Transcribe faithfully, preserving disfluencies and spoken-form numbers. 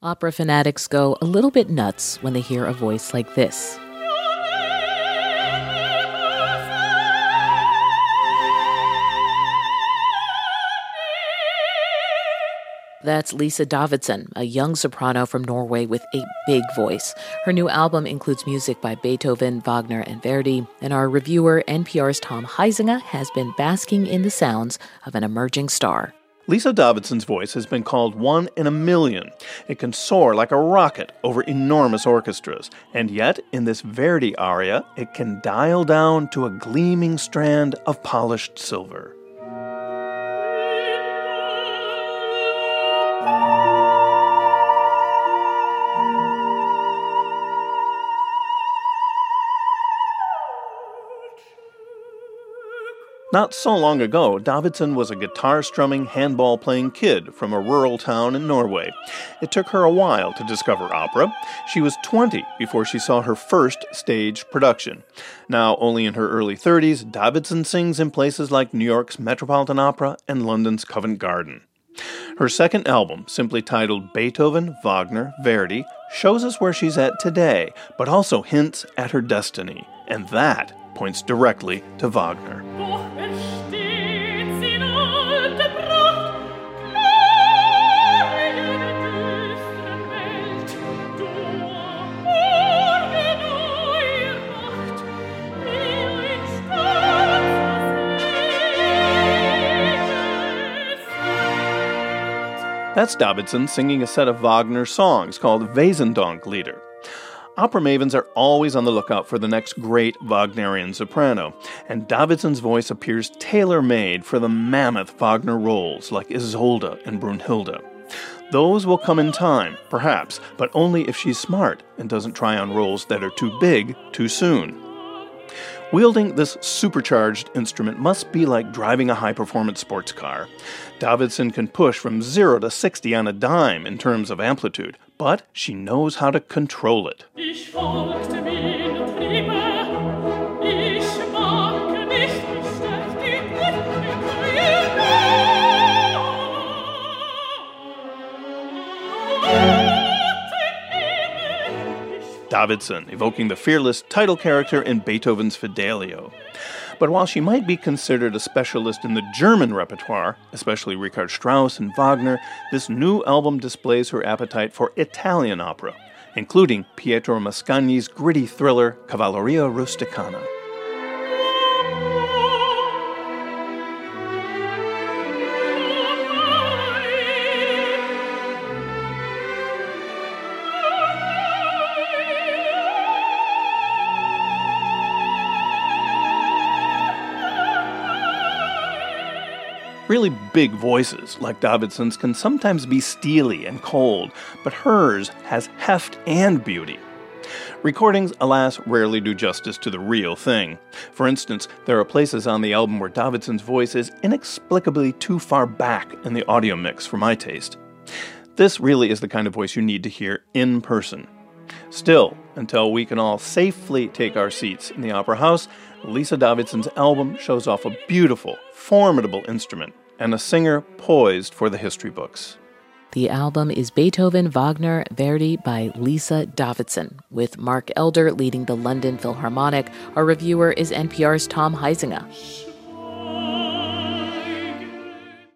Opera fanatics go a little bit nuts when they hear a voice like this. That's Lisa Davidsen, a young soprano from Norway with a big voice. Her new album includes music by Beethoven, Wagner, and Verdi, and our reviewer, N P R's Tom Huizinga, has been basking in the sounds of an emerging star. Lisa Davidsen's voice has been called one in a million. It can soar like a rocket over enormous orchestras, and yet, in this Verdi aria, it can dial down to a gleaming strand of polished silver. Not so long ago, Davidsen was a guitar-strumming, handball-playing kid from a rural town in Norway. It took her a while to discover opera. She was twenty before she saw her first stage production. Now, only in her early thirties, Davidsen sings in places like New York's Metropolitan Opera and London's Covent Garden. Her second album, simply titled Beethoven, Wagner, Verdi, shows us where she's at today, but also hints at her destiny. And that points directly to Wagner. That's Davidsen singing a set of Wagner songs called Wesendonck-Lieder. Opera mavens are always on the lookout for the next great Wagnerian soprano, and Davidsen's voice appears tailor-made for the mammoth Wagner roles like Isolde and Brunhilde. Those will come in time, perhaps, but only if she's smart and doesn't try on roles that are too big too soon. Wielding this supercharged instrument must be like driving a high-performance sports car. Davidsen can push from zero to sixty on a dime in terms of amplitude, but she knows how to control it. Davidsen, evoking the fearless title character in Beethoven's Fidelio. But while she might be considered a specialist in the German repertoire, especially Richard Strauss and Wagner, this new album displays her appetite for Italian opera, including Pietro Mascagni's gritty thriller Cavalleria Rusticana. Really big voices, like Davidsen's, can sometimes be steely and cold, but hers has heft and beauty. Recordings, alas, rarely do justice to the real thing. For instance, there are places on the album where Davidsen's voice is inexplicably too far back in the audio mix for my taste. This really is the kind of voice you need to hear in person. Still, until we can all safely take our seats in the opera house, Lisa Davidsen's album shows off a beautiful, formidable instrument and a singer poised for the history books. The album is Beethoven, Wagner, Verdi by Lisa Davidsen, with Mark Elder leading the London Philharmonic. Our reviewer is N P R's Tom Huizinga.